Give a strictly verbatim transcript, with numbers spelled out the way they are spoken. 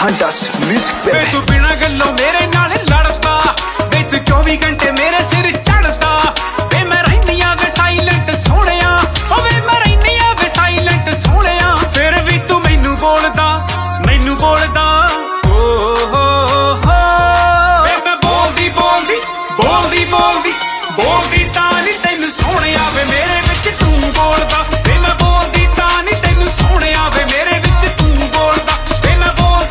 hunters music पे तू बिना गल्लों मेरे नाल लड़दा वे तू चौबी घंटे मेरे सिर चढ़दा वे मैं रहनिया वे साइलेंट सोहणिया ओ वे मैं रहनिया वे साइलेंट सोहणिया फिर भी तू मैनू बोलदा मैनू बोलदा ओ हो हो वे मैं बोलदी बोलदी बोलदी बोलदी बोलदी